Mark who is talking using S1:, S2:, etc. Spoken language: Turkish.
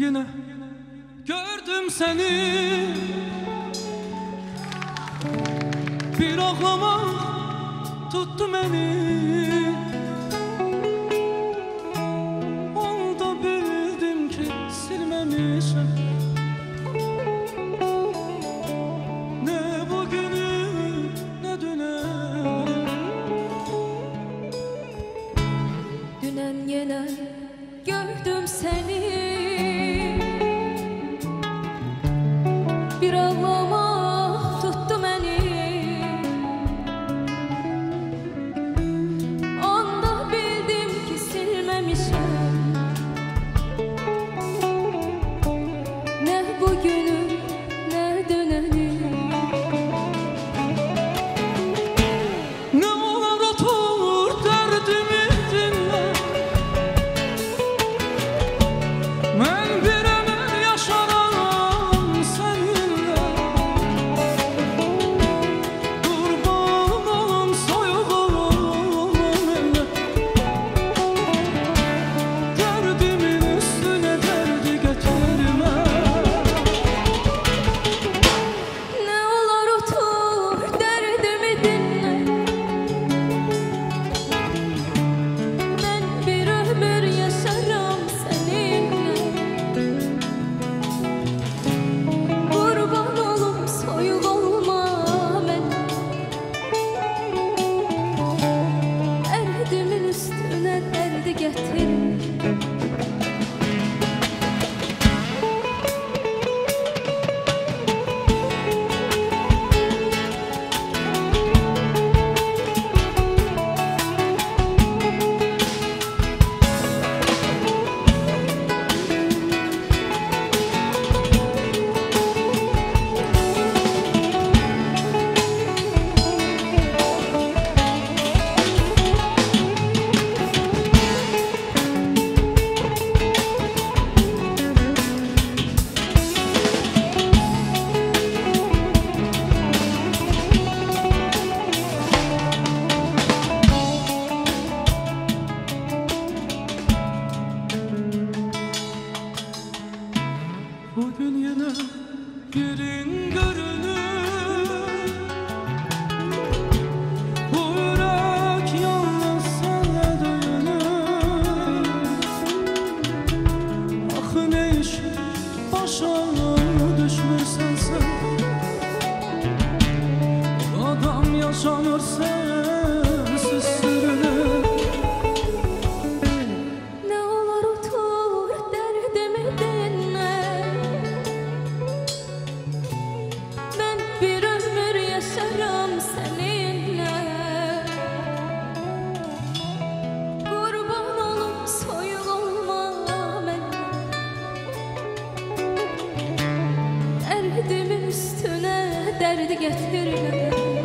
S1: yine gördüm seni. Bir ağlama tuttu beni. Onda bildim ki silmemişim ne bugünü ne düneni.
S2: Dünen yine gördüm seni. Bir ağlama tuttu beni. Onda bildim ki silmemişim ne bugünü ne döneni.
S1: Ne olur otur derdimi dinle. Ben bir ömür yaşarım seninle. Kurbanım soyulum elle. Derdimin üstüne derdi getirme.
S2: Ne olur otur derdimi dinle. Ben bir ömür yaşarım seninle. Kurban olum soyul olma ben. Derdimin üstüne derdi getirme.
S1: Bugün yine yerin görünür. Bu yürek yalnız sana dönür. Ah ne iş başa düşmüşsen sen. Adam yaşanır sensiz sürünür.
S2: Ne olur otur derdimi dinle. Ben bir ömür yaşarım seninle. Kurban olup soyul olma ben. Derdimin üstüne derdi getirme.